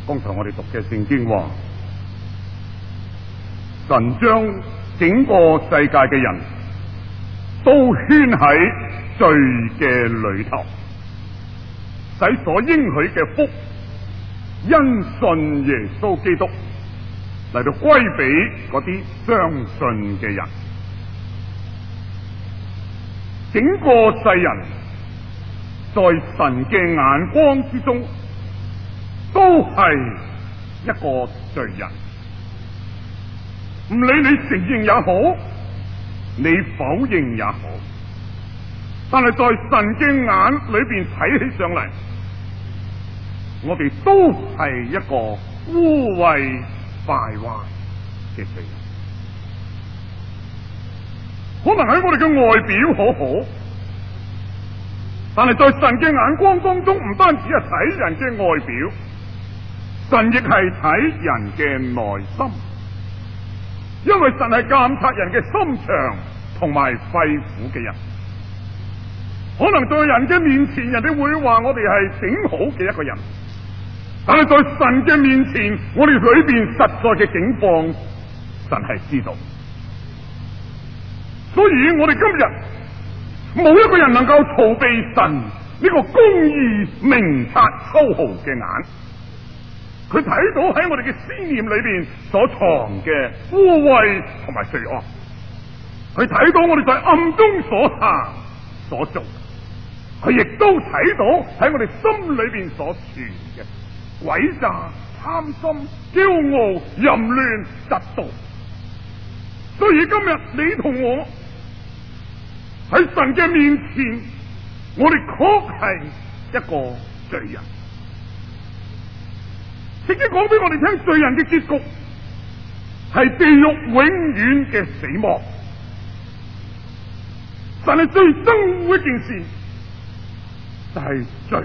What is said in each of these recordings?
剛才我哋讀嘅聖經話，神將整個世界嘅人都圈喺罪嘅裏頭，使所應許嘅福因信耶穌基督嚟到歸俾嗰啲相信嘅人。整個世人在神嘅眼光之中都係一個罪人，唔理你承認也好，你否認也好，但係在神嘅眼裏邊睇起上嚟，我哋都係一個污穢敗壞嘅罪人。可能喺我哋嘅外表好好，但係在神嘅眼光當中，唔單止係睇人嘅外表，神亦係睇人嘅內心，因為神係監察人嘅心腸同埋肺腑嘅人。可能在人嘅面前，人哋會話我哋係頂好嘅一個人，但係在神嘅面前，我哋裏邊實在嘅境況，神係知道。所以我哋今日冇一個人能夠逃避神呢個公義明察秋毫嘅眼。佢睇到喺我哋嘅思念裏邊所藏嘅污穢同埋罪惡，佢睇到我哋在暗中所行所做，佢亦都睇到喺我哋心裏邊所存嘅詭詐、貪心、驕傲、淫亂、嫉妒。所以今日你同我喺神嘅面前，我哋確係一個罪人。聖經講俾我哋聽，罪人嘅結局係地獄永遠嘅死亡。神係最憎惡一件事，就係罪。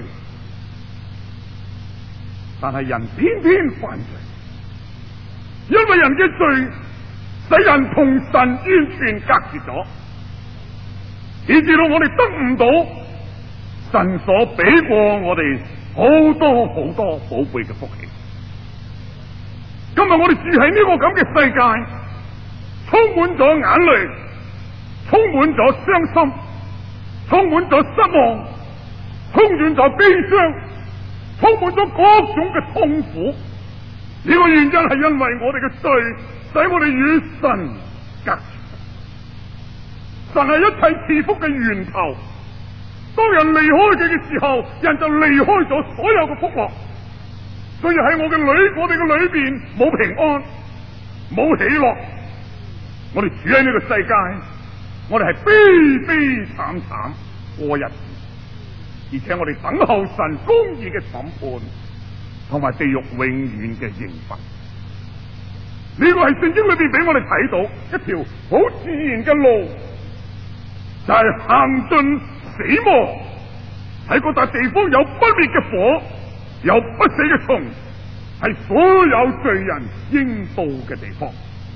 但係人偏偏犯罪，因為人嘅罪使人同神完全隔絕咗，以至到我哋得唔到神所俾過我哋好多好多寶貝嘅福氣。今日我哋住喺呢個咁嘅世界，充滿咗眼淚，充滿咗傷心，充滿咗失望，充滿咗悲傷，充滿咗各種嘅痛苦。呢個原因係因為我哋嘅罪使我哋與神隔絕。神係一切賜福嘅源頭，當人離開佢嘅時候，人就離開咗所有嘅福樂。所以喺我哋嘅裏邊冇平安，冇喜樂。我哋住喺呢個世界，我哋係悲悲慘慘過日子，而且我哋等候神公義嘅審判，同埋地獄永遠嘅刑罰。呢個係聖經裏邊俾我哋睇到一條好自然嘅路，就係行進死亡。喺嗰笪地方有不滅嘅火，有不死嘅蟲，係所有罪人應到嘅地方。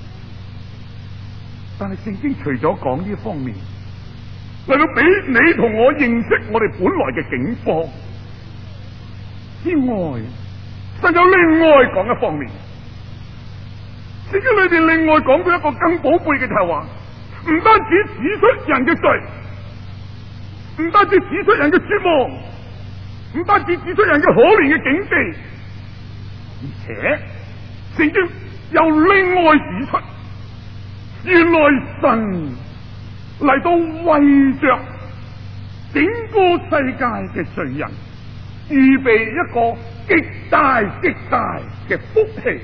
但係聖經除咗講呢方面，嚟到俾你同我認識我哋本來嘅境況之外，神有另外講一方面。聖經裏邊另外講到一個更寶貝嘅就係話，唔單止指出人嘅罪，唔單止指出人嘅絕望，唔單止指出人嘅可憐嘅境地，而且聖經又另外指出，原來神嚟到為着整個世界嘅罪人預備一個極大極大嘅福氣。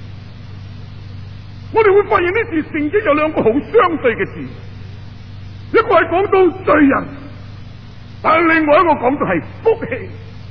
我哋會發現呢段聖經有兩個好相對嘅字，一個係講到罪人，但係另外一個講到係福氣，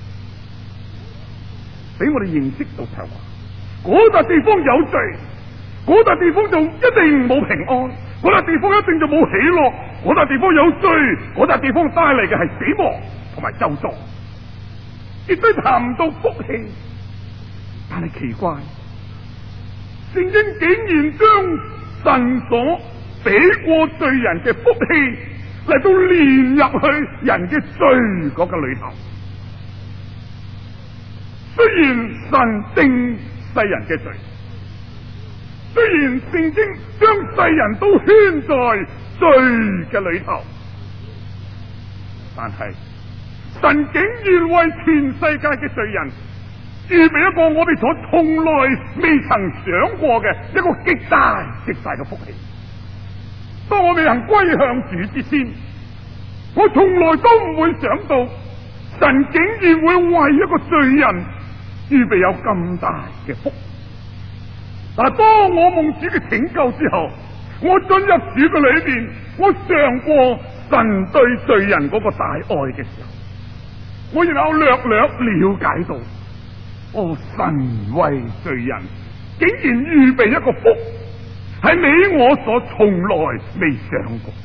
俾我哋認識到就係話，嗰笪地方有罪，嗰笪地方就一定冇平安，嗰笪地方一定就冇喜樂，嗰笪地方有罪，嗰笪地方帶嚟嘅係死亡同埋咒詛，亦都談唔到福氣。但係奇怪，聖經竟然將神所俾過罪人嘅福氣嚟到連入去人嘅罪嗰個裏頭。雖然神定世人嘅罪，雖然聖經將世人都圈在罪嘅裏頭，但係神竟然為全世界嘅罪人預備一個我哋所從來未曾想過嘅一個極大極大嘅福氣。當我未能歸向主之先，我從來都唔會想到神竟然會為一個罪人預備有咁大嘅福。嗱，當我蒙主嘅拯救之後，我進入主嘅裏邊，我嘗過神對罪人嗰個大愛嘅時候，我然後略略了解到，神為罪人竟然預備一個福，係你我所從來未想過。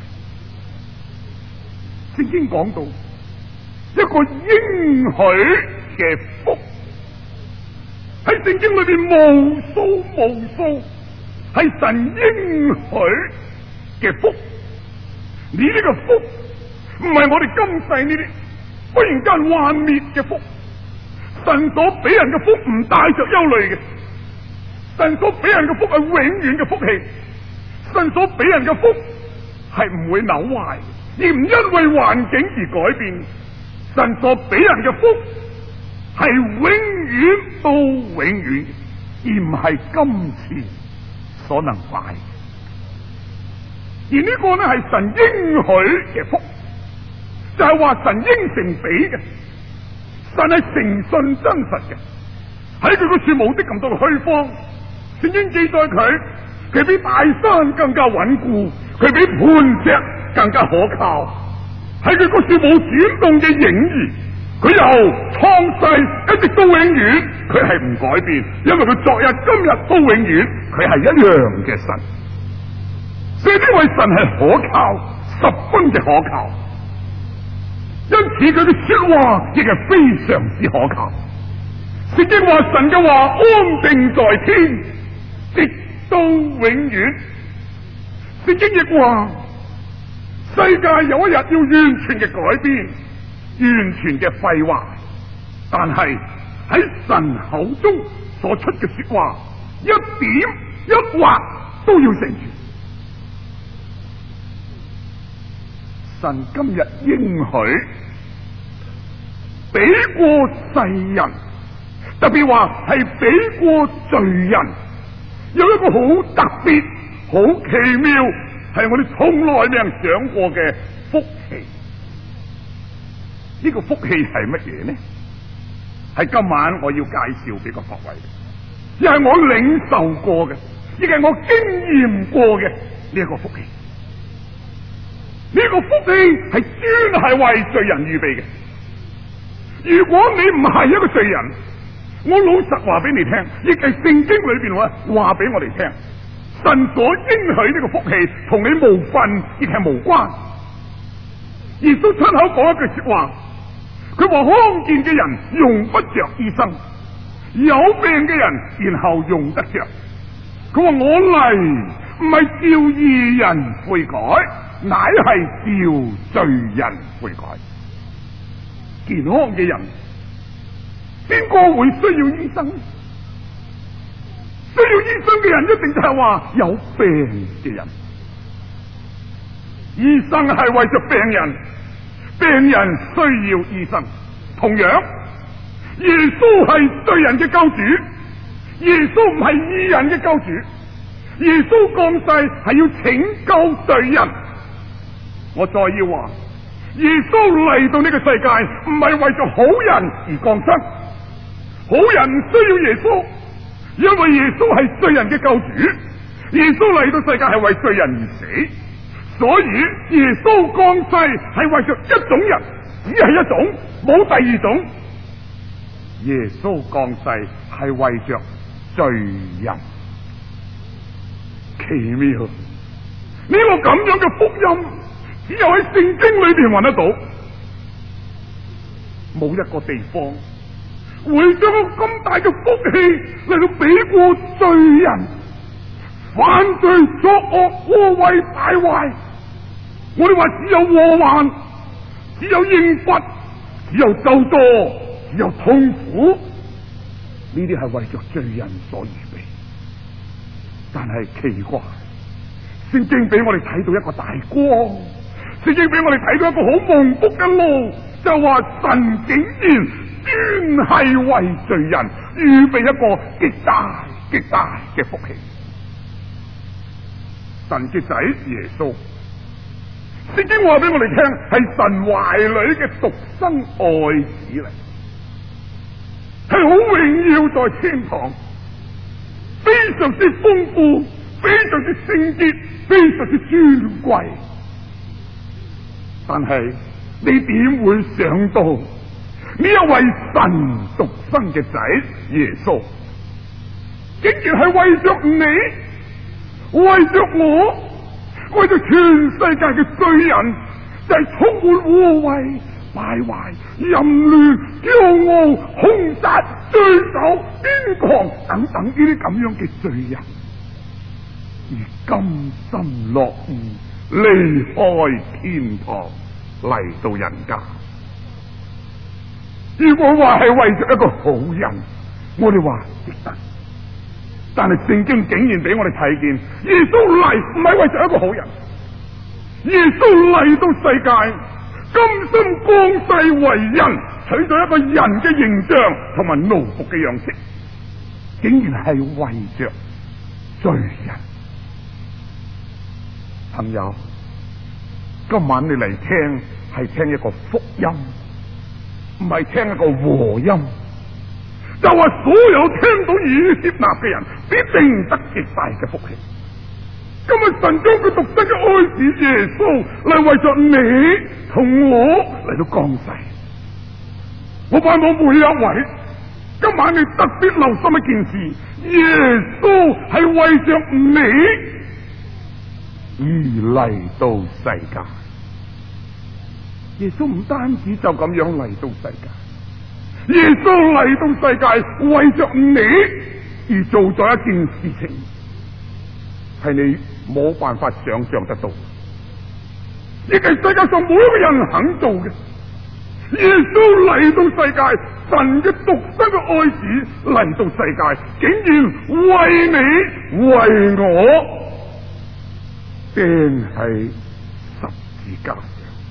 聖經講到一個應許嘅福，喺聖經裏邊無數係神應許嘅福。呢個福唔係我哋今世呢啲忽然間幻滅嘅福，神所俾人嘅福唔帶着憂慮嘅，神所俾人嘅福係永遠嘅福氣，神所俾人嘅福係唔會朽壞，而唔因為環境而改變。神所俾人嘅福係永遠到永遠，而唔係金錢所能買。而呢個呢係神應許嘅福，就係話神應承俾嘅，神係誠信真實嘅。喺佢個處冇的咁多嘅虛謊，聖經記載佢比大山更加穩固，佢比磐石更加可靠。喺佢個處冇轉動嘅影兒，佢由創世一直到永遠，佢係唔改變，因為佢昨日今日到永遠，佢係一樣嘅神。所以呢位神係可靠，十分嘅可靠，因此佢嘅說話亦係非常之可靠。聖經話神嘅話安定在天，直到永遠。聖經亦話世界有一日要完全嘅改變，完全嘅廢話，但係喺神口中所出嘅說話，一點一畫都要成全。神今日應許俾過世人，特別話係俾過罪人，有一個好特別、好奇妙，係我哋從來未曾想過嘅福氣。呢個福氣係乜嘢呢？係今晚我要介紹俾個各位，亦係我領受過嘅，亦係我經驗過嘅呢一個福氣。呢個福氣係專係為罪人預備嘅。如果你唔係一個罪人，我老實話俾你聽，亦係聖經裏邊話俾我哋聽，神所應許呢個福氣同你無份，亦係無關。耶穌親口講一句說話，佢話康健嘅人用不着醫生，有病嘅人然後用得着。佢話我嚟唔係叫義人悔改，乃係叫罪人悔改。健康嘅人，邊個會需要醫生？需要醫生嘅人一定就係話有病嘅人。醫生係為着病人，病人需要醫生。同樣，耶穌係罪人嘅救主，耶穌唔係義人嘅救主。耶穌降世係要拯救罪人。我再要話，耶穌嚟到呢個世界唔係為咗好人而降生，好人唔需要耶穌，因為耶穌係罪人嘅救主。耶穌嚟到世界係為罪人而死，所以耶穌降世係為咗一種人，只係一種，冇第二種。耶穌降世係為着罪人。奇妙，呢個咁樣嘅福音只有喺聖經裏邊揾得到，冇一個地方會將咁大嘅福氣嚟到俾過罪人。犯罪作惡禍為敗壞，我哋話只有禍患，只有刑罰，只有咒詛，只有痛苦。 啲係為着罪人所預備。但係奇怪，聖經俾我哋睇到一個大光，聖經俾我哋睇到一個好蒙福嘅路，就話神竟然專係為罪人預備一個極大極大嘅福氣。神嘅仔耶穌，聖經話俾我哋聽，係神懷裏嘅獨生愛子嚟，係好榮耀在天堂，非常之豐富，非常之聖潔，非常之尊貴。但係你點會想到呢一位神獨生嘅仔耶穌，竟然係為着你，為着我，為着全世界嘅罪人，就係充滿污穢、敗壞、淫亂、驕傲、兇殺、醉酒、癲狂等等呢啲咁樣嘅罪人，而甘心樂意離開天堂嚟到人間。如果話係為着一個好人，我哋話值得。但係聖經竟然俾我哋睇見，耶穌嚟唔係為着一個好人，耶穌嚟到世界，甘心降世為人，取咗一個人嘅形象同埋奴僕嘅樣式，竟然係為着罪人。朋友，今晚你嚟聽係聽一個福音，唔係聽一個和音。就話所有聽到以接納嘅人，必定得極大嘅福氣。今日神將佢獨生嘅愛子耶穌嚟為着你同我嚟到降世。我盼望每一位今晚你特別留心一件事，耶穌係為着你而嚟到世界。耶穌唔單止就咁樣嚟到世界，耶穌嚟到世界為着你而做咗一件事情，係你冇辦法想象得到，亦係世界上每一個人肯做嘅。耶穌嚟到世界，神嘅獨生嘅愛子嚟到世界，竟然為你為我釘喺十字架上，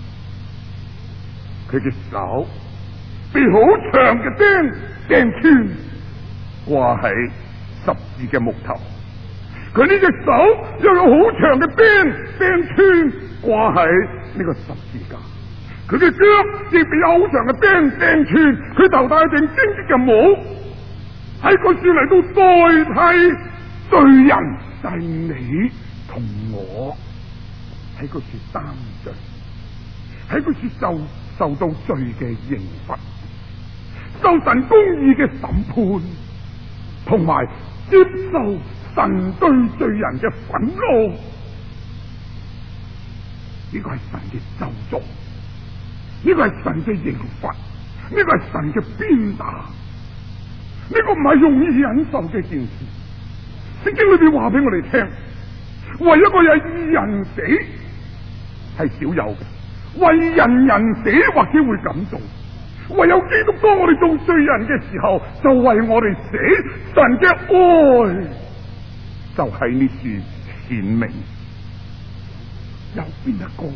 佢嘅手被好長嘅釘穿，掛喺十字嘅木頭。佢呢隻手又有好長嘅釘穿，掛喺呢個十字架。佢嘅腳亦被有好長嘅釘穿，佢頭戴一頂荊棘嘅帽，喺個樹嚟到代替罪人，就係你同我喺個樹擔罪，喺個樹受到罪嘅刑罰，受神公義嘅審判，同埋接受神對罪人嘅憤怒。呢個係神嘅咒詛，呢個係神嘅刑罰，呢個係神嘅鞭打，呢個唔係容易忍受嘅件事。聖經裏邊話俾我哋聽，為一個有義人死係少有嘅，為人死或者會咁做，唯有基督當我哋做罪人嘅時候，就為我哋死。神嘅愛就喺呢處顯明。有邊一個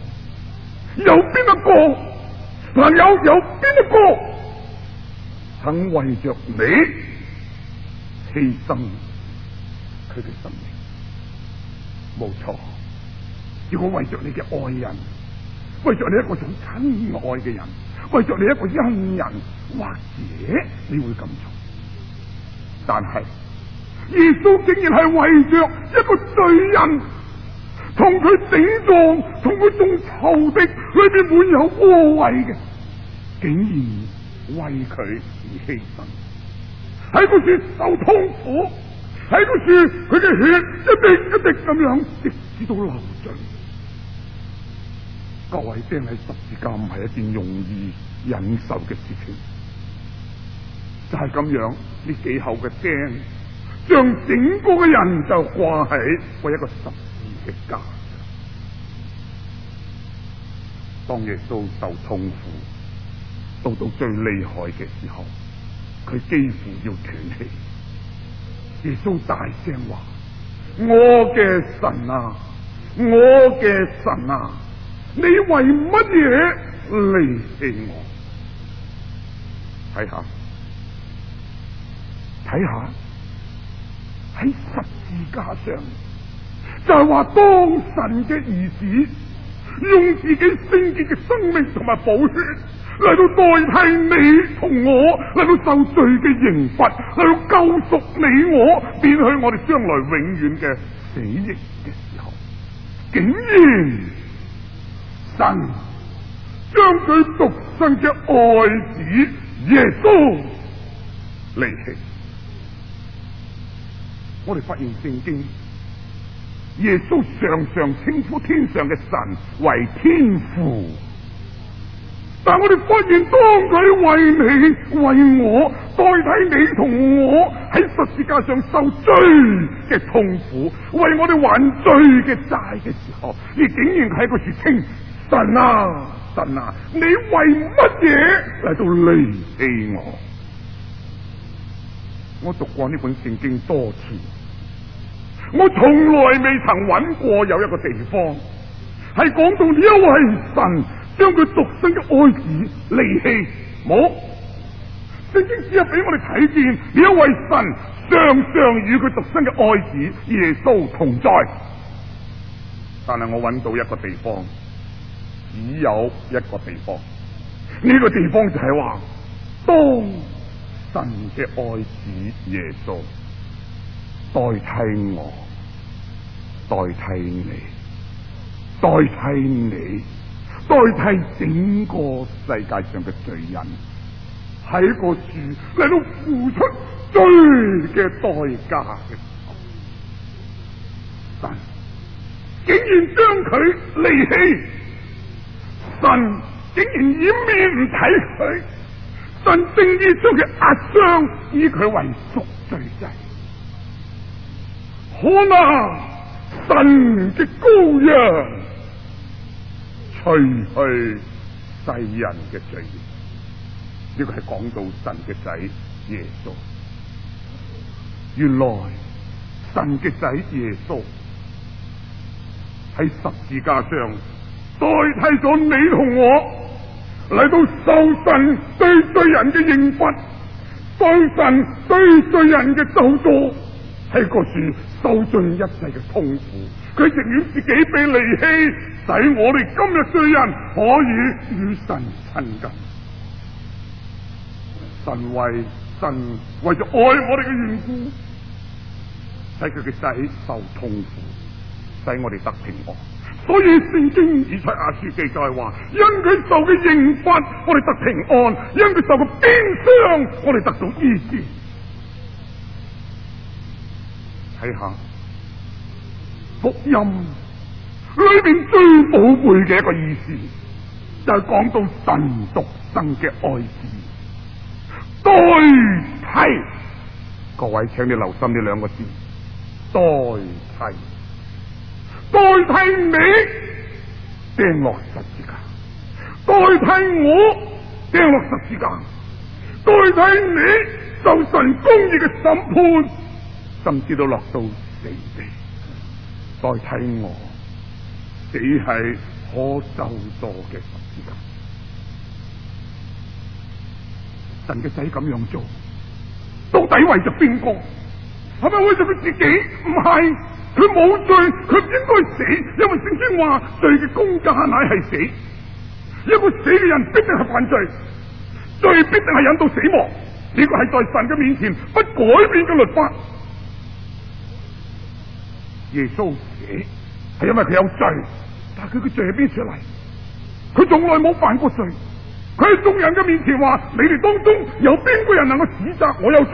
朋友，有邊一個肯為着你犧牲佢嘅生命？冇錯，如果為着你嘅愛人，為着你一個種親愛嘅人，為着你一個恩人，或者你會咁做。但係耶穌竟然係為着一個罪人，同佢頂撞，同佢種仇敵，裏邊滿有污穢嘅，竟然為佢而犧牲，喺嗰處受痛苦，喺嗰處佢嘅血一滴一滴咁樣直至到流盡。各位，釘喺十字架唔係一件容易忍受嘅事情，就係咁樣呢幾口嘅釘，將整個嘅人就掛喺為一個十字嘅架上。當耶穌受痛苦到最厲害嘅時候， 佢幾乎要斷氣。耶穌大聲話：我嘅神啊，我嘅神啊，你為乜嘢離棄我？睇下喺十字架上，就係話當神嘅兒子用自己聖潔嘅生命同埋寶血嚟到代替你同我，嚟到受罪嘅刑罰，嚟到救贖你我，免去我哋將來永遠嘅死刑嘅時候，竟然神將佢獨生嘅愛子耶穌離棄。我哋發現聖經耶穌常常稱呼天上嘅神為天父，但我哋發現當佢為你為我代替你同我喺十字架上受罪嘅痛苦，為我哋還罪嘅債嘅時候，你竟然喺嗰處稱神啊神啊，你為乜嘢嚟到離棄我？我讀過呢本聖經多次，我從來未曾揾過有一個地方係講到呢一位神將佢獨生嘅愛子離棄。冇，聖經只係俾我哋睇見呢一位神常常與佢獨生嘅愛子耶穌同在。但係我揾到一個地方，只有一個地方，呢個地方就係話當神嘅愛子耶穌代替我，代替你，代替你，代替整個世界上嘅罪人，喺個樹嚟到付出罪嘅代價嘅時候，神竟然將佢離棄，神竟然掩面唔睇佢，神正義將佢壓傷，以佢為贖罪祭。看啊，神嘅羔羊，除去世人嘅罪孽。呢個係講到神嘅仔耶穌。原來神嘅仔耶穌喺十字架上代替咗你同我嚟到受神對罪人嘅刑罰，受神對罪人嘅咒詛，喺個樹受盡一切嘅痛苦。佢情願自己被離棄，使我哋今日罪人可以與神親近。神為咗愛我哋嘅緣故，使佢嘅仔受痛苦，使我哋得平安。所以聖經以賽亞書記載話，因佢受嘅刑罰，我哋得平安；因佢受嘅鞭傷，我哋得到醫治。睇下福音裏邊最寶貝嘅一個意思，就係講到神獨生嘅愛子代替。各位請你留心呢兩個字，代替。代替你釘落十字架，代替我釘落十字架，代替你受神公義嘅審判，甚至都落到死地。代替我死係可咒詛嘅十字架。神嘅仔咁樣做，到底為咗邊個？係咪為咗佢自己？唔係。佢冇罪，佢唔應該死，因為聖經話罪嘅工價乃係死。一個死嘅人必定係犯罪，罪必定係引到死亡。呢個係在神嘅面前不改變嘅律法。耶穌死係因為佢有罪，但係佢嘅罪喺邊處嚟？佢從來冇犯過罪。佢喺眾人嘅面前話：你哋當中有邊個人能夠指責我有罪？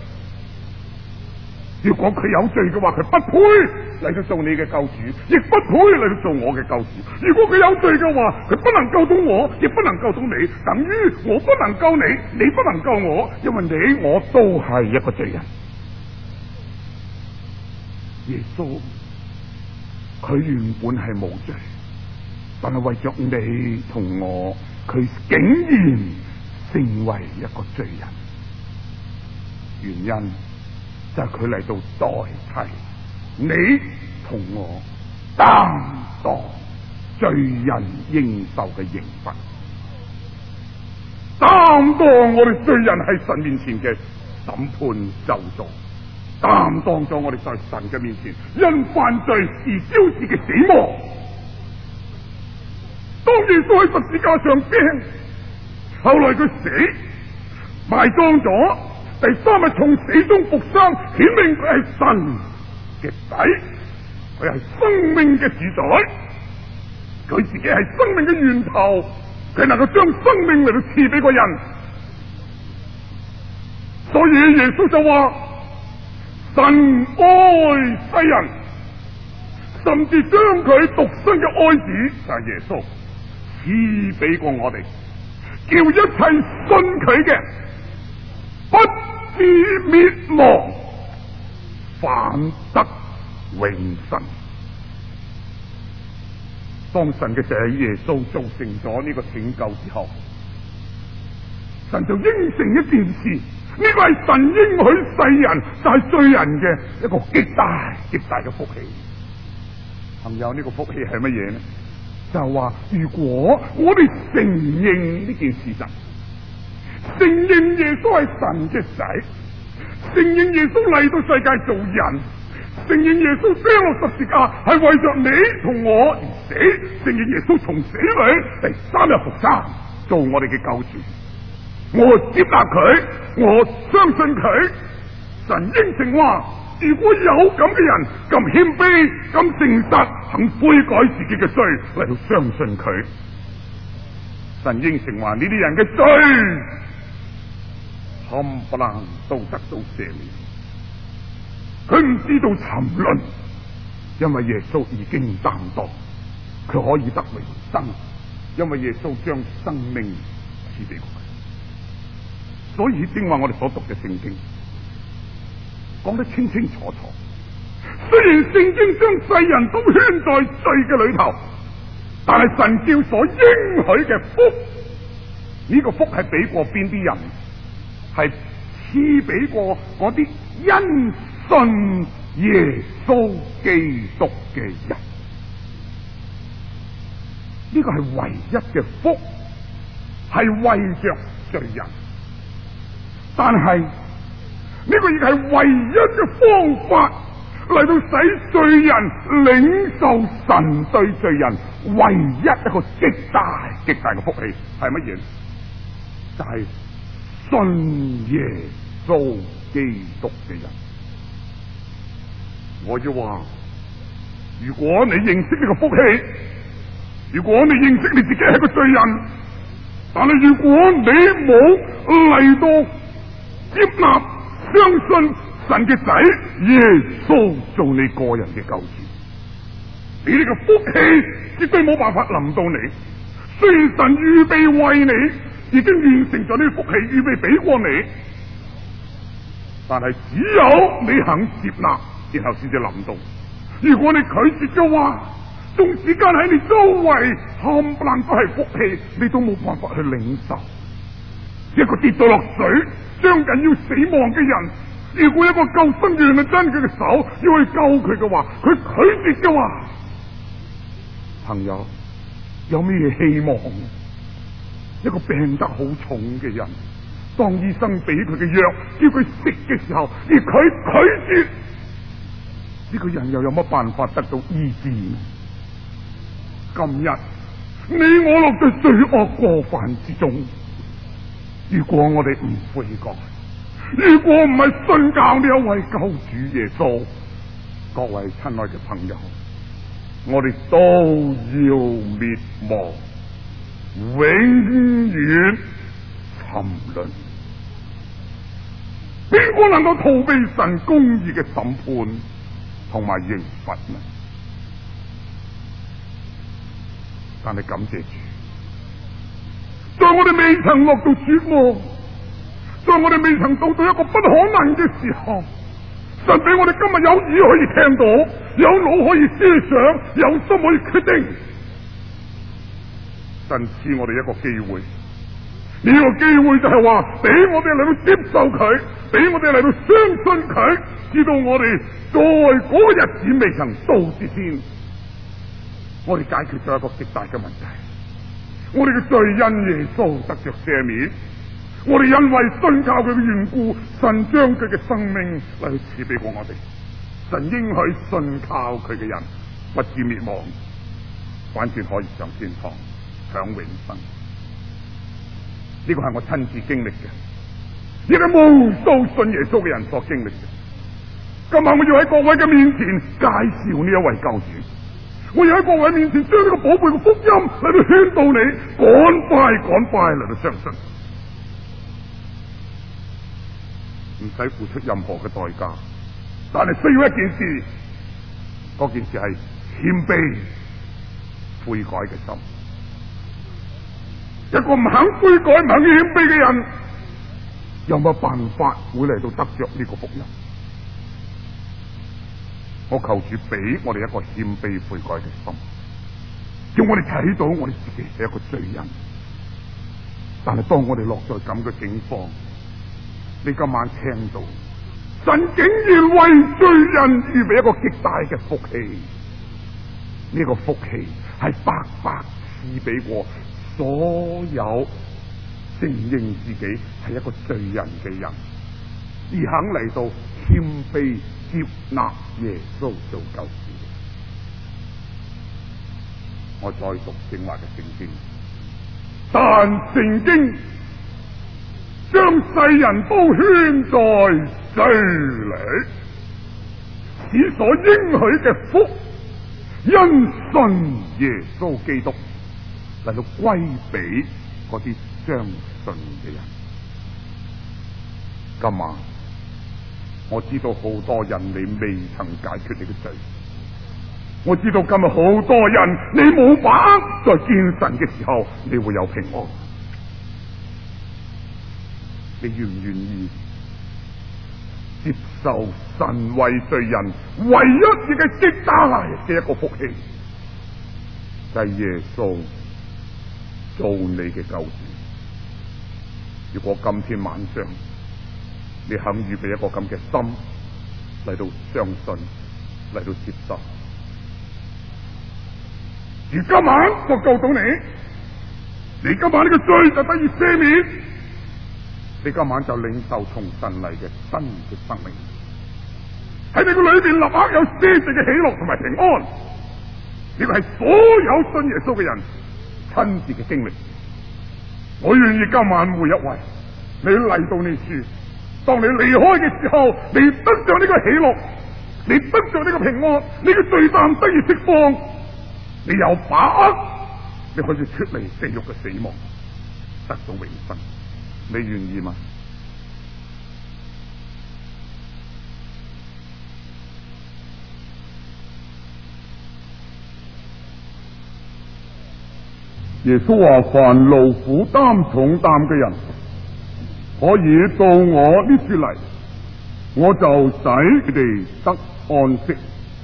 如果佢有罪嘅話，佢不配嚟到做你嘅救主，亦不配嚟到做我嘅救主。如果佢有罪嘅話，佢不能救到我，亦不能救到你，等於我不能救你，你不能救我，因為你我都係一個罪人。耶穌佢原本係冇罪，但係為咗你同我，佢竟然成為一個罪人。 原因就係佢嚟到代替你同我擔當罪人應受嘅刑罰，擔當我哋罪人喺神面前嘅審判咒詛，擔當咗我哋在神嘅面前因犯罪而招致嘅死亡。當耶穌喺十字架上釘，後來佢死埋葬咗，第三日從死中復生，顯明佢係神嘅仔，佢係生命嘅主宰，佢自己係生命嘅源頭，佢能夠將生命嚟到賜俾個人。所以耶穌就話神愛世人，甚至將佢獨生嘅愛子就係耶穌賜俾過我哋，叫一切信佢嘅不至滅亡，反得永生。當神嘅仔耶穌做成咗呢個拯救之後，神就應承一件事，呢個係神應許世人就係罪人嘅一個極大極大嘅福氣。朋友，呢個福氣係乜嘢呢？就係話，如果我哋承認呢件事實，承認耶穌係神嘅仔，承認耶穌嚟到世界做人，承認耶穌釘落十字架係為着你同我而死，承認耶穌從死裏第三日復生做我哋嘅救主，我接納佢，我相信佢。神應承話，如果有咁嘅人咁謙卑、咁誠實，肯悔改自己嘅罪嚟到相信佢，神應承話呢啲人嘅罪冚唪唥都得到赦免，佢唔知道沉淪，因為耶穌已經擔當，佢可以得永生，因為耶穌將生命賜俾佢。所以正話我哋所讀嘅聖經講得清清楚楚，雖然聖經將世人都圈在罪嘅裏頭，但係神叫所應許嘅福，呢個福係俾過邊啲人？係賜俾過嗰啲因信耶穌基督嘅人，呢個係唯一嘅福，係為着罪人。但係呢個亦係唯一嘅方法嚟到使罪人領受神對罪人唯一一個極大極大嘅福氣係乜嘢？就係信耶穌基督嘅人。我要話，如果你認識呢個福氣，如果你認識你自己係個罪人，但係如果你冇嚟到接納相信神嘅仔耶穌做你個人嘅救主，你呢個福氣絕對冇辦法臨到你。雖然神預備為你已經完成咗呢個福氣，預備俾過你，但係只有你肯接納，然後先至臨到。如果你拒絕嘅話，縱時間喺你周圍冚唪唥都係福氣，你都冇辦法去領受。一個跌到落水將近要死亡嘅人，如果一個救生員係伸佢嘅手要去救佢嘅話，佢拒絕嘅話，朋友有咩希望？一個病得好重嘅人，當醫生俾佢嘅藥叫佢食嘅時候，而佢拒絕，呢個人又有乜辦法得到醫治？今日你我落在罪惡過犯之中，如果我哋唔悔改，如果唔係信教呢一位救主耶穌，各位親愛嘅朋友，我哋都要滅亡，永遠沉淪。邊個能夠逃避神公義嘅審判同埋刑罰呢？但係感謝主，在我哋未曾落到絕望，在我哋未曾到到一個不可能嘅時候，神俾我哋今日有耳可以聽到，有腦可以思想，有心可以決定。神賜我哋一個機會， 呢個機會就係話俾我哋嚟到接受佢，俾我哋嚟到相信佢，知道我哋在嗰個日子未曾到之前，我哋解決咗一個極大嘅問題。我哋嘅罪因耶穌得着赦免，我哋因為信靠佢嘅緣故，神將佢嘅生命嚟到賜俾過我哋。神應許信靠佢嘅人不至滅亡，反正可以上天堂享永生。呢個係我親自經歷嘅，亦係無數信耶穌嘅人所經歷嘅。今晚我要喺各位嘅面前介紹呢一位救主，我要喺各位面前將呢個寶貝嘅福音嚟到勸導你，趕快嚟到相信，唔使付出任何嘅代價，但係需要一件事，嗰件事係謙卑悔改嘅心。一個唔肯悔改、唔肯謙卑嘅人，有乜辦法會嚟到得着呢個福音？我求主俾我哋一個謙卑悔改嘅心，叫我哋睇到我哋自己係一個罪人。但係當我哋落在咁嘅境況，你今晚聽到神竟然為罪人預備一個極大嘅福氣，呢個福氣係白白賜俾過所有承認自己係一個罪人嘅人，而肯嚟到謙卑接納耶穌做救主。我再讀正話嘅聖經，但聖經將世人都圈在罪裏，使所應許嘅福因信耶穌基督嚟到歸俾嗰啲相信嘅人。今晚我知道好多人你未曾解決你嘅罪，我知道今日好多人你冇把握在見神嘅時候你會有平安。你願唔願意接受神為罪人唯一亦係極大嘅一個福氣，就係耶穌做你嘅救主？如果今天晚上你肯預備一個咁嘅心嚟到相信，嚟到接受，而今晚就救到你，你今晚呢個罪就得以赦免，你今晚就領受從神嚟嘅新嘅生命，喺你個裏邊立刻有聖潔嘅喜樂同埋平安。呢個係所有信耶穌嘅人親自嘅經歷。我願意今晚每一位你嚟到呢處，當你離開嘅時候，你得着呢個喜樂，你得着呢個平安，你嘅罪擔得以釋放，你有把握你可以出離地獄嘅死亡，得到永生。你願意嗎？耶穌話：凡勞苦擔重擔嘅人，可以到我呢處嚟，我就使佢哋得安息。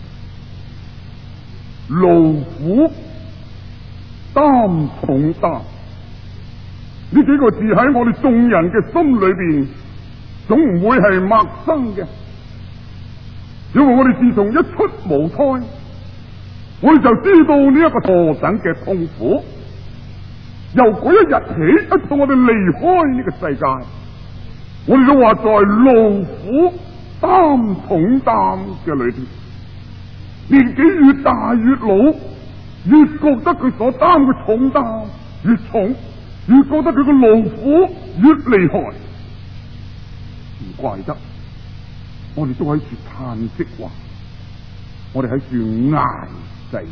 勞苦擔重擔呢幾個字喺我哋眾人嘅心裏邊，總唔會係陌生嘅，因為我哋自從一出母胎，我哋就知道呢一個何等嘅痛苦。由嗰一日起，一到我哋離開呢個世界，我哋都話在勞苦擔重擔嘅裏邊，年紀越大越老，越覺得佢所擔嘅重擔越重，越覺得佢嘅勞苦越厲害。唔怪得我哋都喺處嘆息話，我哋喺處挨世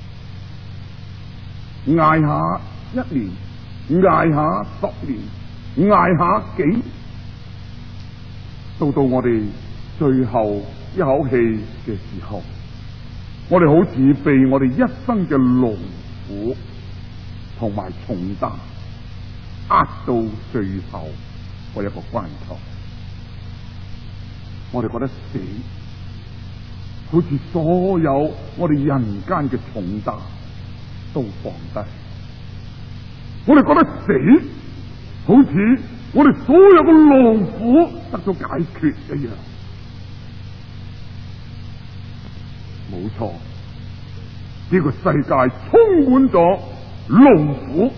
界，挨下一年，挨下10年，挨下幾年，到我哋最後一口氣嘅時候，我哋好似被我哋一生嘅勞苦同埋重擔壓到最後嗰一個關頭，我哋覺得死好似所有我哋人間嘅重擔都放低。我哋覺得死好似我哋所有嘅勞苦得到解決一樣。冇錯，呢個世界充滿咗勞苦，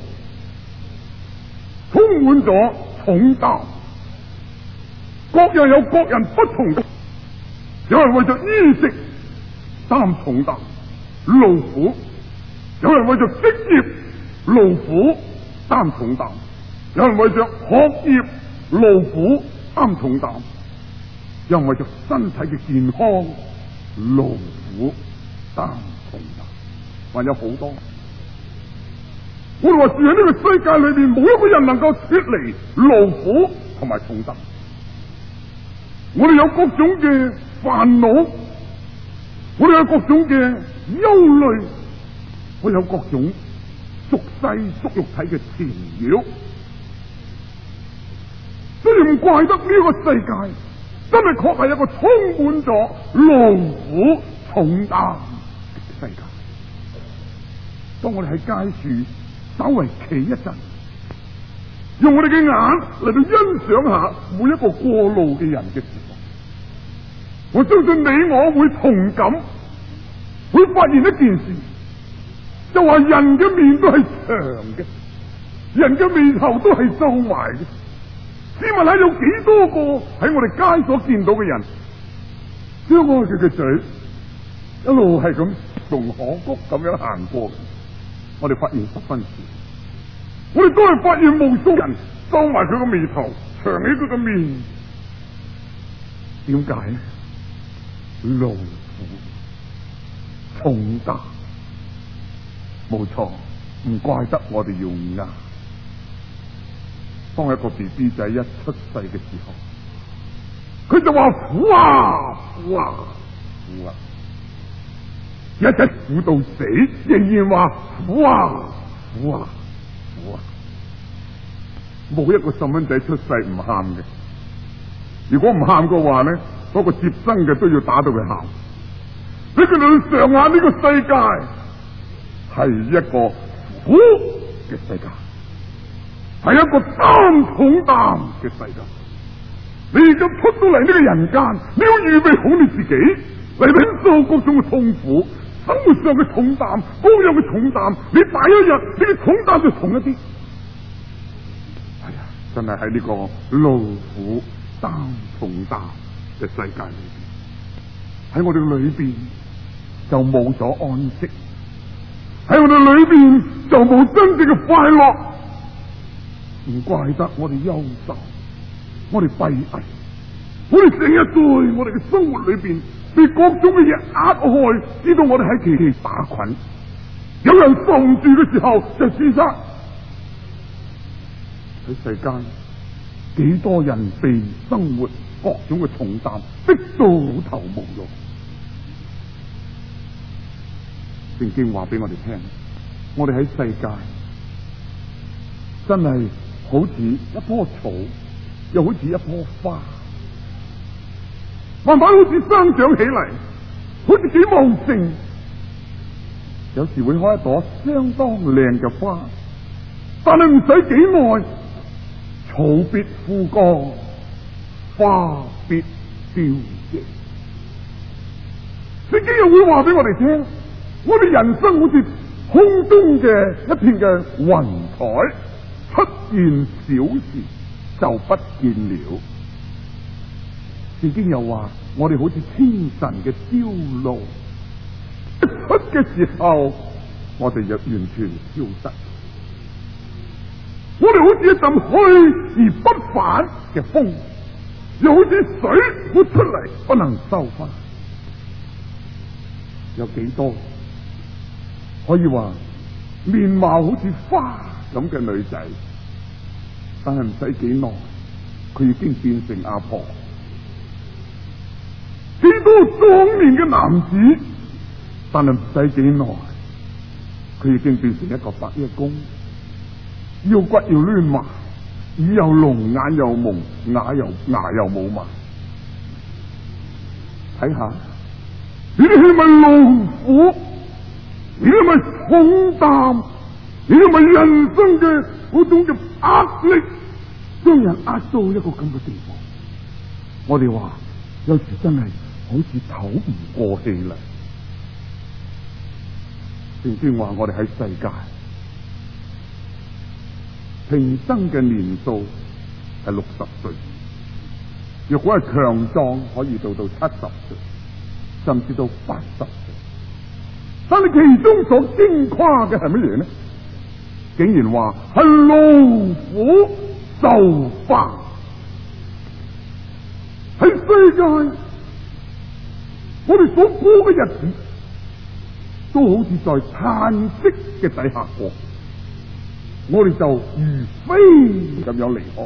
充滿咗重擔，各人有各人不同嘅，有人為咗衣食擔重擔勞苦，有人為咗職業勞苦擔重擔，有人為咗學業勞苦擔重擔，有人為咗身體嘅健康勞苦擔重擔，還有好多。我哋話住喺呢個世界裏邊，冇一個人能夠脫離勞苦同埋重擔。我哋有各種嘅煩惱，我哋有各種嘅憂慮，我有各種俗世俗肉體嘅纏繞，所以唔怪得呢個世界真係確係一個充滿咗勞苦重擔嘅世界。當我哋喺街處稍為企一陣，用我哋嘅眼嚟到欣賞下每一個過路嘅人嘅時候，我相信你我會同感，會發現一件事，就話人嘅面都係長嘅，人嘅眉頭都係皺埋嘅。試問下有幾多個喺我哋街所見到嘅人，張開佢嘅嘴，一路係咁同可谷咁樣行過？我哋發現十分少，我哋都係發現無數人皺埋佢個眉頭，長起佢個面。點解呢？勞苦重擔，冇錯，唔怪得我哋要捱。當一個 BB 仔一出世嘅時候，佢就話苦啊苦啊苦啊，一直苦到死，仍然話苦啊苦啊苦啊。冇一個細蚊仔出世唔喊嘅，如果唔喊嘅話呢，嗰個接生嘅都要打到佢喊。俾佢哋上下呢個世界係一個苦嘅世界，係一個擔重擔嘅世界。你而家出到嚟呢個人間，你要預備好你自己嚟忍受各種嘅痛苦，生活上嘅重擔，各樣嘅重擔。你第一日你嘅重擔就重一啲。係啊，真係喺呢個勞苦擔重擔嘅世界裏邊，喺我哋裏邊就冇咗安息，喺我哋裏邊就冇真正嘅快樂。唔怪得我哋憂愁，我哋閉翳，我哋成日在我哋嘅生活裏邊被各種嘅嘢壓害，知道我哋喺其打滾，有人受唔住嘅時候就自殺。喺世間幾多人被生活各種嘅重擔逼到老頭無路。聖經話俾我哋聽，我哋喺世界真係好似一棵草，又好似一棵花，慢慢好似生長起嚟，好似幾茂盛。有時會開一朵相當靚嘅花，但係唔使幾耐，草必枯乾，花必凋謝。聖經又會話俾我哋聽，我哋人生好似空中嘅一片嘅雲彩，出現小時就不見了。聖經又話我哋好似清晨嘅朝露，一出嘅時候我哋就完全消失。我哋好似一陣去而不返嘅風，又好似水潑出嚟不能收翻。有幾多可以話面貌好似花咁嘅女仔，但係唔使幾耐，佢已經變成阿婆。幾多壯年嘅男子，但係唔使幾耐，佢已經變成一個白衣公，腰骨要攣埋，耳又聾，眼又蒙，牙又冇埋。睇下呢啲係咪勞苦？呢啲係咪重擔？呢啲係咪人生嘅嗰種嘅壓力？ 將人壓到一個咁嘅地步，我哋話有時真係好似唞唔過氣嚟。聖經話我哋喺世界平生嘅年數係60歲，若果係強壯可以到70歲，甚至到80歲。但係其中所驚誇嘅係乜嘢呢？竟然話係勞苦受煩。喺世界我哋所過嘅日子都好似在嘆息嘅底下過，我哋就如飛咁樣離開。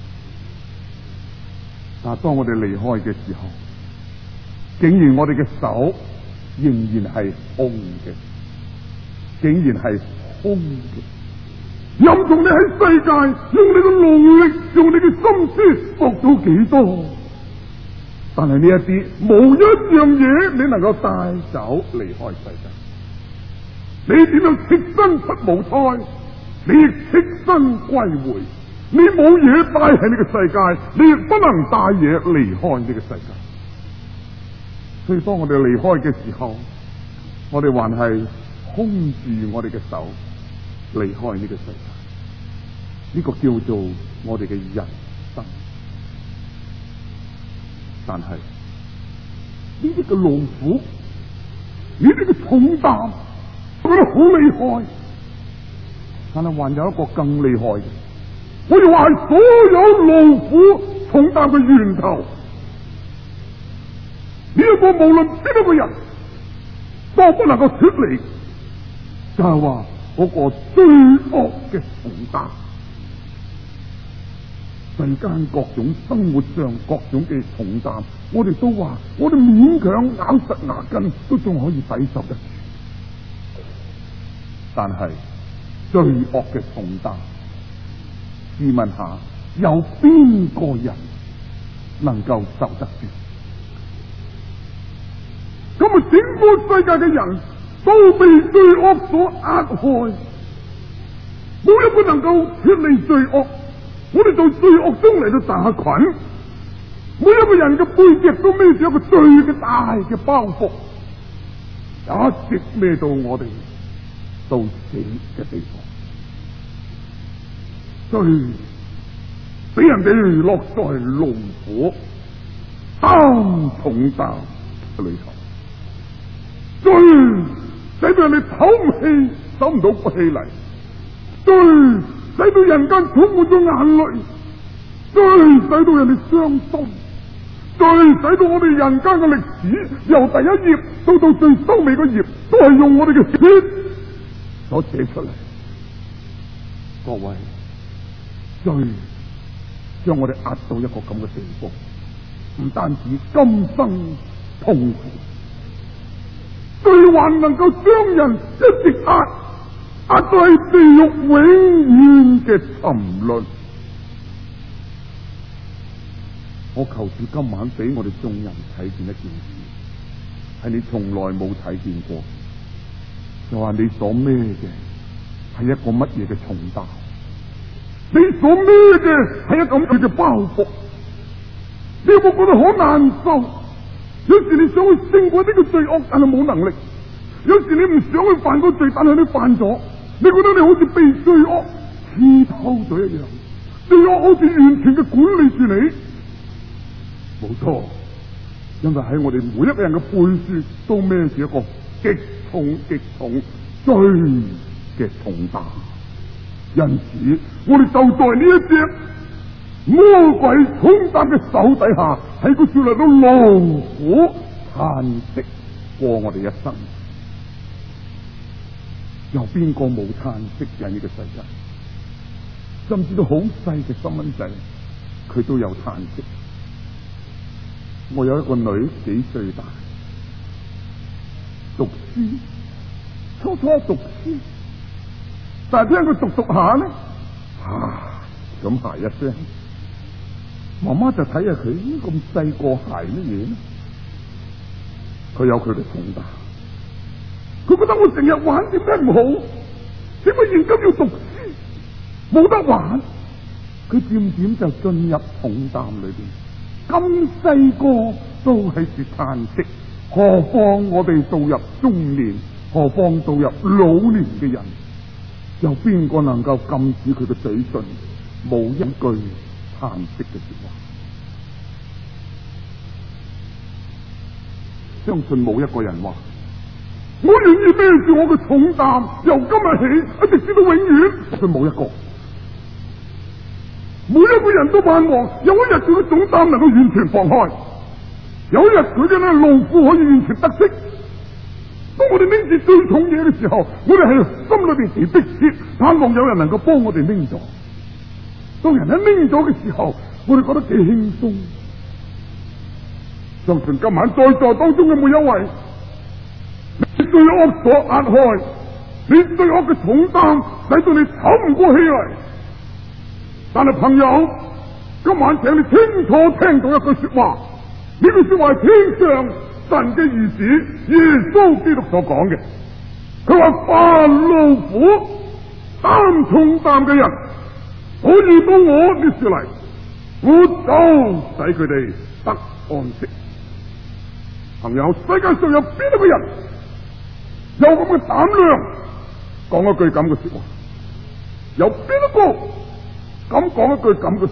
但係當我哋離開嘅時候，竟然我哋嘅手仍然係空嘅，竟然係空嘅。任從你喺世界用你嘅勞力，用你嘅心思搏到幾多，但係呢一啲冇一樣嘢你能夠帶走離開世界。你點樣赤身出母胎，你亦赤身歸回。你冇嘢帶喺呢個世界，你亦不能帶嘢離開呢個世界。所以當我哋離開嘅時候，我哋還係空住我哋嘅手離開呢個世界。呢個叫做我哋嘅人生。但係呢啲嘅勞苦，呢啲嘅重擔，我覺得好厲害。但係還有一個更厲害嘅，我要話係所有勞苦重擔嘅源頭。呢一個無論邊一個人都不能夠脫離，就係話嗰個罪惡嘅重擔。世間各種生活上各種嘅重擔，我哋都話我哋勉強咬實牙根都仲可以抵受得住，但係罪惡嘅重擔，試問下有邊個人能夠受得住？咁啊，整個世界嘅人都被罪惡所壓害，冇一個能夠脫離罪惡。我哋到罪惡中嚟到打滾，每一個人嘅背脊都孭住一個罪嘅大嘅包袱，一直孭到我哋到死嘅地方。罪俾人哋落在勞苦擔重擔嘅裏頭，罪使到人哋唞唔氣，唞唔到個氣嚟，罪使到人間充滿咗眼淚，罪使到人哋傷心，罪使到我哋人間嘅歷史由第一頁到最收尾嗰頁都係用我哋嘅血所寫出嚟。各位，罪將我哋壓到一個咁嘅地步，唔單止今生痛苦，罪還能夠將人一直壓到喺地獄永遠嘅沉淪。我求主今晚俾我哋眾人睇見一件事，係你從來冇睇見過，就話你所孭嘅係一個乜嘢嘅重擔，你所孭嘅係一個乜嘢嘅包袱，你有冇覺得好難受？有時你想去勝過呢個罪惡，但係冇能力；有時你唔想去犯個罪，但係你犯咗。你覺得你好似被罪惡刺透咗一樣，罪惡好似完全嘅管理住你。冇錯，因為喺我哋每一個人嘅背書都孭住一個極重極重罪嘅重擔，因此我哋就在呢一隻魔鬼重擔嘅手底下，喺個處嚟到勞苦嘆息過我哋一生。有邊個冇嘆息嘅呢個世界？甚至到好細嘅細蚊仔，佢都有嘆息。我有一個女幾歲大，讀書，初初讀書，但係聽佢讀下咧，咁鞋一聲，媽媽就睇下佢咁細個鞋乜嘢咧？佢有佢嘅重擔。佢覺得我成日玩點解唔好？點解現今要讀書？冇得玩， 佢漸漸就進入重擔裏邊。咁細個都係說嘆息，何況我哋步入中年，何況步入老年嘅人，有邊個能夠禁止佢嘅嘴唇冇一句嘆息嘅說話？相信冇一個人話我願意孭住我嘅重擔，由今日起一直至到永遠。佢冇一個。每一個人都盼望有一日佢嘅重擔能夠完全放開，有一日佢嘅勞苦可以完全得息。當我哋拎住最重嘢嘅時候，我哋係心裏邊幾迫切，盼望有人能夠幫我哋拎咗。當人一拎咗嘅時候，我哋覺得幾輕鬆。相信今晚在座當中嘅每一位，你罪惡所壓害，你罪惡嘅重擔使到你唞唔過氣嚟。但係朋友，今晚請你清楚聽到一句說話，呢句說話係天上神嘅兒子耶穌基督所講嘅。佢話凡勞苦擔重擔嘅人，可以到我呢處嚟，我就使佢哋得安息。朋友，世界上有邊一個人有咁嘅膽量講一句咁嘅說話？有邊一個咁講一句咁嘅說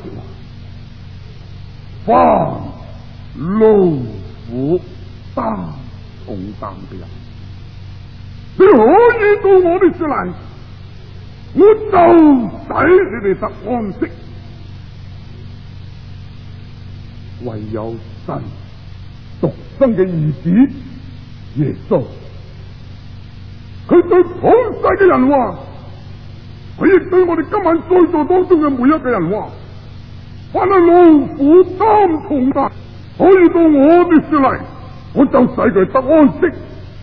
話？凡勞苦擔重擔嘅人，你可以到我呢處嚟，我就使你哋得安息。唯有神獨生嘅兒子耶穌，佢對普世嘅人話，佢亦對我哋今晚在座當中嘅每一個人話：凡係勞苦擔重擔，可以到我哋處嚟，我就使佢得安息。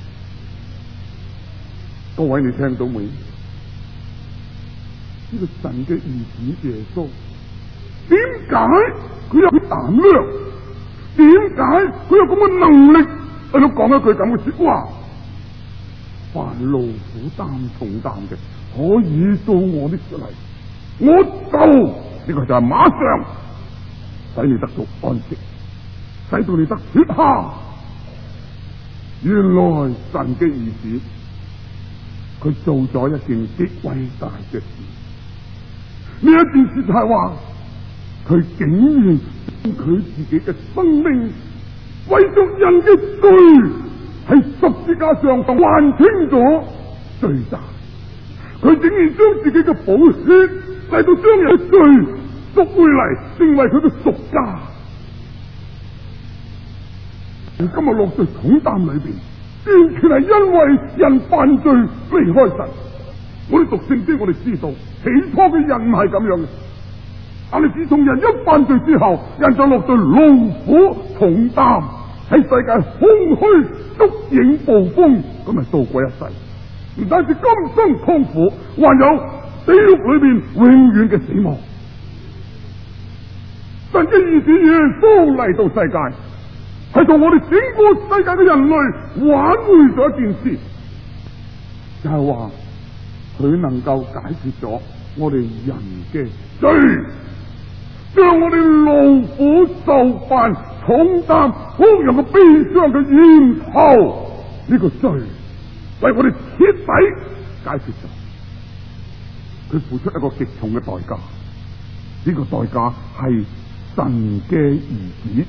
各位，你聽到未？呢個神嘅兒子耶穌，點解佢有膽量？點解佢有咁嘅能力喺度講一句咁嘅說話？凡勞苦擔重擔嘅，可以到我呢處嚟，我就呢個就係馬上使你得到安息，使到你得說下。原來神嘅兒子佢做咗一件極偉大嘅事。呢一件事就係話，佢竟然將佢自己嘅生命為咗人嘅罪喺十字架上還清咗罪債。佢竟然將自己嘅寶血嚟到將人嘅罪贖回嚟，成為佢嘅贖價。今日落在重擔裏邊，完全係因為人犯罪離開神。我哋讀聖經，我哋知道起初嘅人唔係咁樣嘅，但係自從人一犯罪之後，人就落在勞苦重擔，喺世界空虛足影暴風咁咪度過一世。唔單止今生痛苦，還有地獄裏邊永遠嘅死亡。神嘅兒子耶穌嚟到世界，係同我哋整個世界嘅人類挽回咗一件事，就係話佢能夠解決咗我哋人嘅罪，將我哋勞苦受煩重擔各樣嘅悲傷嘅源頭呢個罪，為我哋徹底解決咗。佢付出一個極重嘅代價，呢個代價係神嘅兒子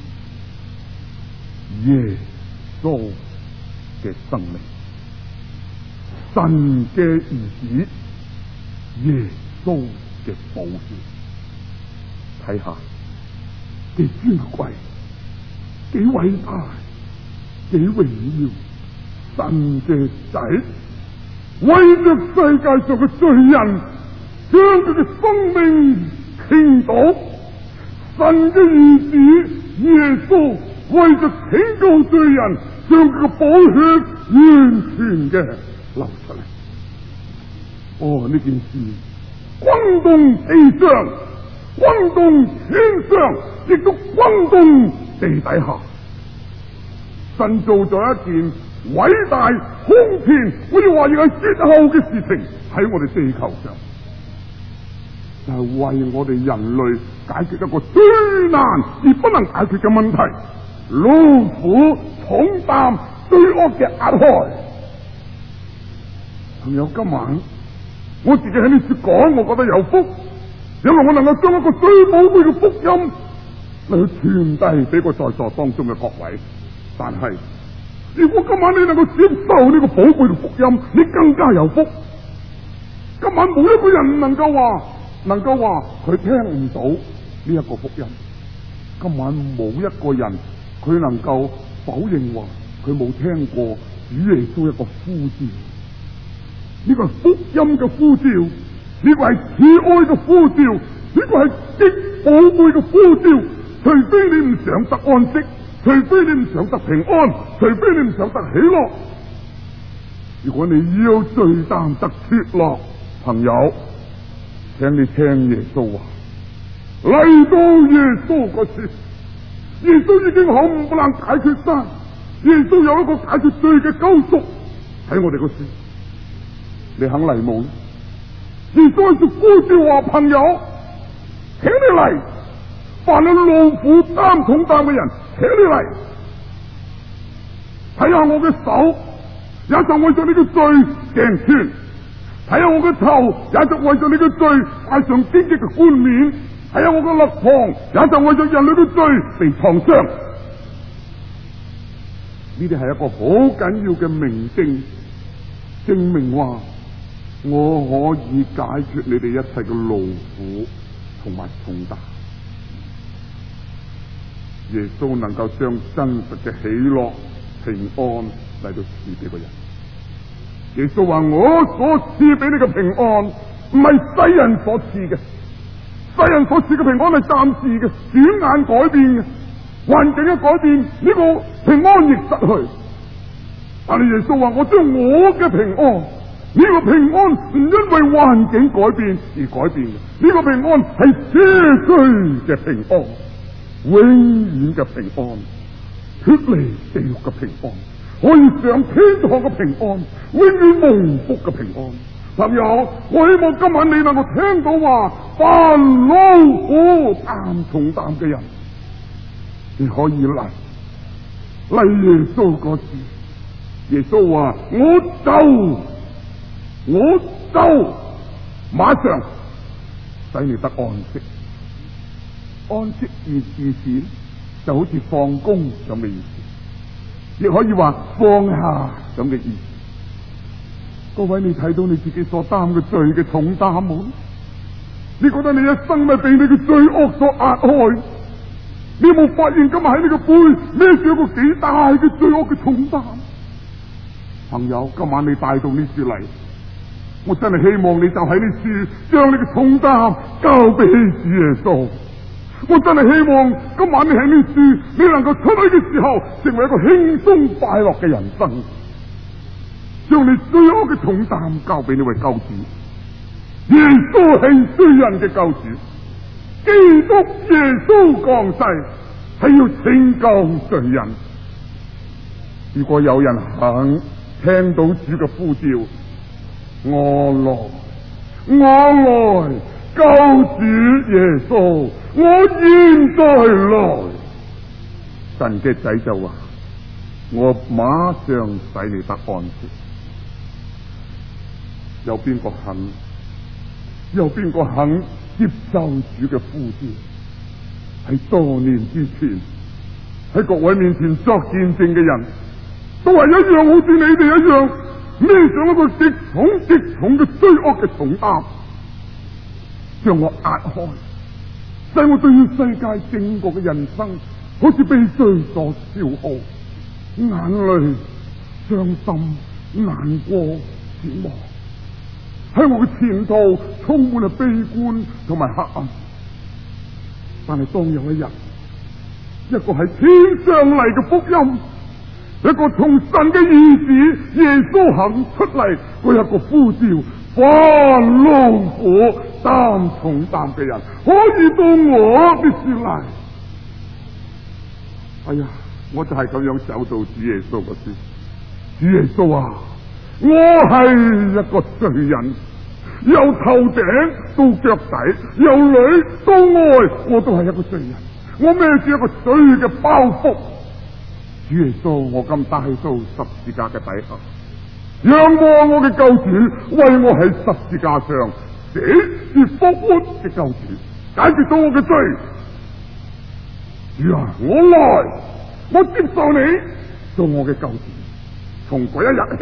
耶穌嘅生命。神嘅兒子耶穌嘅寶血，睇下幾尊貴、幾偉大、幾榮耀！神嘅仔為着世界上嘅罪人，將佢嘅生命傾倒。神嘅兒子耶穌為着拯救罪人，將佢嘅寶血完全嘅流出嚟。哦，呢件事轟動地上，轟動天上，亦都轟動地底下。神做咗一件偉大空前，可以話亦係絕後嘅事情喺我哋地球上。 就係為我哋人類解決一個最難而不能解決嘅問題，勞苦重擔罪惡嘅壓害。朋友，今晚我自己喺呢處講，我覺得有福，因為我能夠將一個最寶貴嘅福音嚟去傳遞俾個在座當中嘅各位。但係如果今晚你能夠接受呢個寶貴嘅福音，你更加有福。今晚冇一個人能夠話佢聽唔到呢一個福音。今晚冇一個人佢能夠否認話佢冇聽過主耶穌一個呼召。呢個係福音嘅呼召，呢個係慈愛嘅呼召，呢個係極寶貴嘅呼召。除非你唔想得安息，除非你唔想得平安，除非你唔想得喜樂。如果你要最擔得脫落，朋友，請你聽耶穌話，嚟到耶穌嗰處，耶穌已經冚唪唥解決晒，耶穌有一個解決罪嘅救贖喺我哋嗰處。你肯嚟冇？耶穌就呼召話，朋友，請你嚟，凡係勞苦擔重擔嘅人，請你嚟，睇下我嘅手，也就為咗你嘅罪頸穿；睇下我嘅頭，也就為咗你嘅罪戴上荊棘嘅冠冕；睇下我嘅肋旁，也就為咗人類嘅罪被創傷。呢啲係一個好緊要嘅明證，證明話我可以解決你哋一切嘅勞苦同埋重擔。耶穌能夠將真實嘅喜樂平安嚟到賜俾個人。耶穌話，我所賜俾你嘅平安唔係世人所賜嘅，世人所賜嘅平安係暫時嘅，轉眼改變嘅，環境一改變，呢個平安亦失去。但係耶穌話，我將我嘅平安，呢個平安唔因為環境改變而改變嘅，呢個平安係絕對嘅平安，永遠嘅平安，脫離地獄嘅平安，可以上天堂嘅平安，永遠蒙福嘅平安。朋友，我希望今晚你能夠聽到話，凡勞苦擔重擔嘅人，你可以嚟耶穌嗰時。耶穌話，我就馬上使你得安息。安息意思就好似放工咁嘅意思，亦可以話放下咁嘅意思。各位，你睇到你自己所擔嘅罪嘅重擔冇？你覺得你一生咪被你嘅罪惡所壓害？你有冇發現今日喺你個背孭住一個幾大嘅罪惡嘅重擔？朋友，今晚你帶到呢處嚟，我真係希望你就喺呢處將你嘅重擔交俾主耶穌。我真係希望今晚你喺呢處，你能夠出去嘅時候，成為一個輕鬆快樂嘅人生，將你罪惡嘅重擔交俾呢位救主。耶穌係罪人嘅救主，基督耶穌降世係要拯救罪人。如果有人肯聽到主嘅呼召，我來救主耶穌，我現在來。神嘅仔就話，我馬上使你得安息。有邊個肯接受主嘅呼召？喺多年之前，喺各位面前作見證嘅人都係一樣，好似你哋一樣，孭上一個極重嘅罪惡嘅重擔，將我壓開，使我對於世界整個嘅人生好似被罪所消耗，眼淚、傷心、難過、絕望，喺我嘅前途充滿了悲觀同埋黑暗。但係當有一日，一個係天上嚟嘅福音，一個從神嘅兒子耶穌行出嚟，佢有個呼召，凡勞苦擔重擔嘅人可以到我嘅處嚟。哎呀，我就係咁樣走到主耶穌嘅處。主耶穌啊，我係一個罪人， 由頭頂到腳底，由裏到外，我都係一個罪人。我孭住一個罪嘅包袱。主耶穌，我今帶到十字架嘅底下，仰望我嘅救主為我喺十字架上死而復活嘅救主，解決到我嘅罪。主啊，我來，我接受你做我嘅救主。從嗰一日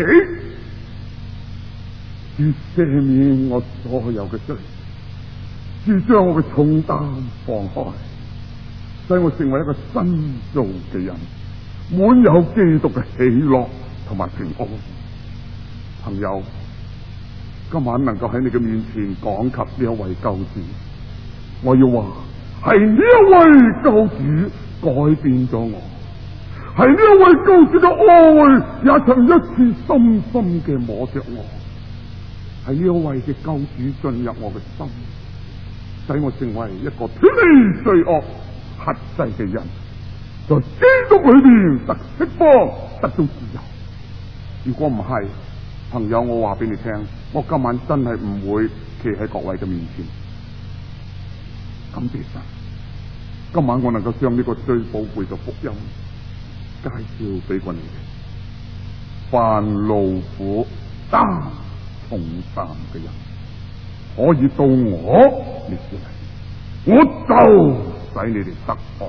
起，主赦免我所有嘅罪，主將我嘅重擔放開，使我成為一個新造嘅人，滿有基督嘅喜樂同埋平安。朋友，今晚能夠喺你嘅面前講及呢一位救主，我要話係呢一位救主改變咗我，係呢一位救主嘅愛也曾一次深深嘅摸着我，係呢一位嘅救主進入我嘅心，使我成為一個脫離罪惡轄制嘅人，在基督裏邊得釋放，得到自由。如果唔係，朋友，我話俾你聽，我今晚真係唔會企喺各位嘅面前。感謝神，今晚我能夠將呢個最寶貴嘅福音介紹俾過你哋。凡勞苦擔重擔嘅人，可以到我呢處嚟，我就使你哋得安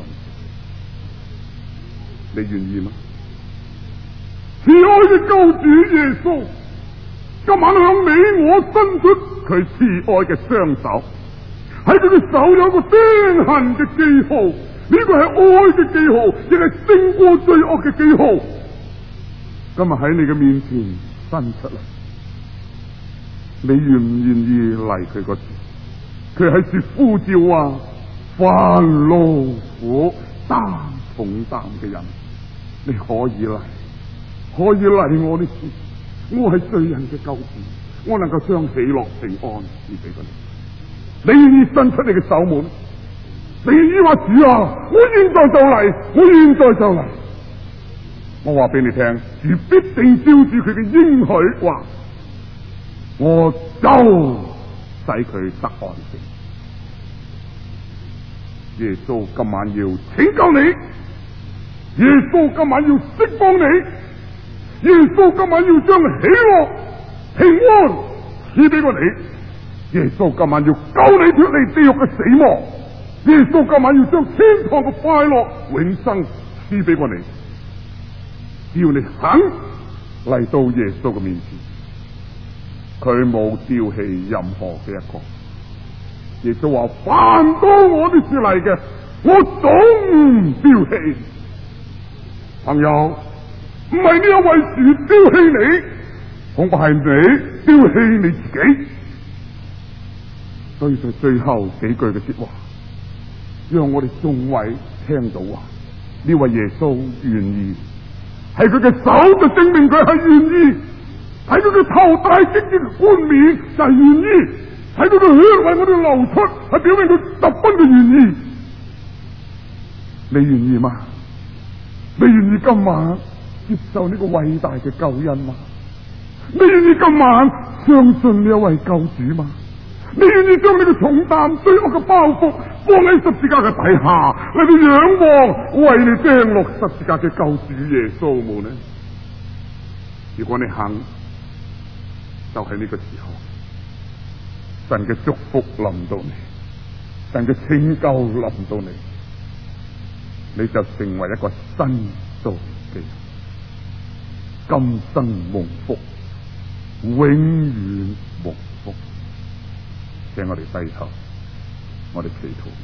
息。你願意嗎？慈愛嘅救主耶穌，今晚向你我伸出佢慈愛嘅雙手，喺佢嘅手有一個釘痕嘅記號，呢個係愛嘅記號，亦係勝過罪惡嘅記號。今日喺你嘅面前伸出嚟，你願唔願意嚟佢嗰處？佢喺處呼召啊，凡勞苦擔重擔嘅人，你可以嚟，可以嚟我呢處。我係罪人嘅救主，我能夠將喜樂平安賜俾佢你。你願意伸出你嘅手門？你願意話主啊，我現在就嚟，我現在就嚟。我話俾你聽，主必定照住佢嘅應許話，我就使佢得安息。耶穌今晚要拯救你，耶穌今晚要釋放你。耶穌今晚要將喜樂平安賜俾過你，耶穌今晚要救你脫離地獄嘅死亡，耶穌今晚要將天堂嘅快樂永生賜俾過你。只要你肯嚟到耶穌嘅面前，佢冇丟棄任何嘅一個。耶穌話：凡到我呢處嚟嘅，我總唔丟棄。朋友，唔係呢一位主丟棄你，恐怕係你丟棄你自己。所以在最後幾句嘅說話，讓我哋眾位聽到啊，呢位耶穌願意，係佢嘅手就證明佢係願意，喺佢嘅頭戴荊棘嘅冠冕就係願意，喺佢嘅血為我哋流出，係表明佢十分嘅願意。你願意嗎？你願意今晚接受呢個偉大嘅救恩嗎？你願意今晚相信呢一位救主嗎？你願意將你嘅重擔、罪惡嘅包袱放喺十字架嘅底下，嚟到仰望為你釘落十字架嘅救主耶穌冇呢？如果你肯，就喺呢個時候，神嘅祝福臨到你，神嘅拯救臨到你，你就成為一個新造嘅人，今生蒙福，永遠蒙福。請我哋低頭，我哋祈禱。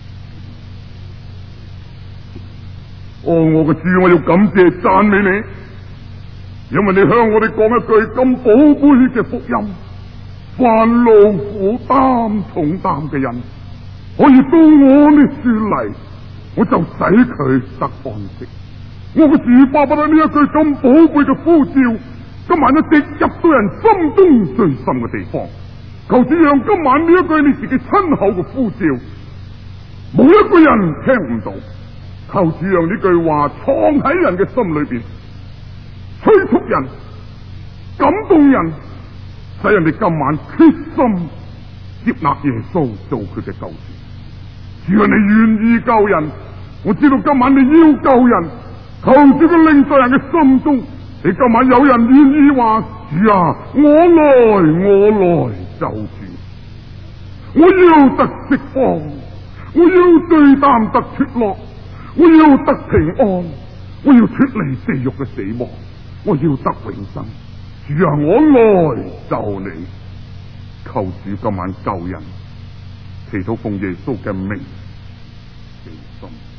我嘅主，我要感謝讚美你，因為你向我哋講一句咁寶貝嘅福音：凡勞苦擔重擔嘅人，可以到我呢處嚟，我就使佢得安息。我嘅主，巴不得呢一句咁寶貝嘅呼召，今晚一直入到人心中最深嘅地方。求主讓今晚呢一句你自己親口嘅呼召，冇一個人聽唔到。求主讓呢句話藏喺人嘅心裏邊，催促人、感動人， 使人哋今晚決心接納耶穌做佢嘅救主。主啊，你願意救人，我知道今晚你要救人，求主嘅令在人嘅心中，你今晚有人願意話：主啊，我來救主，我要得釋放，我要對擔得脫落，我要得平安，我要脫離地獄嘅死亡，我要得永生。主啊，我來就你，求主今晚救人，祈禱奉耶穌嘅名，祈心。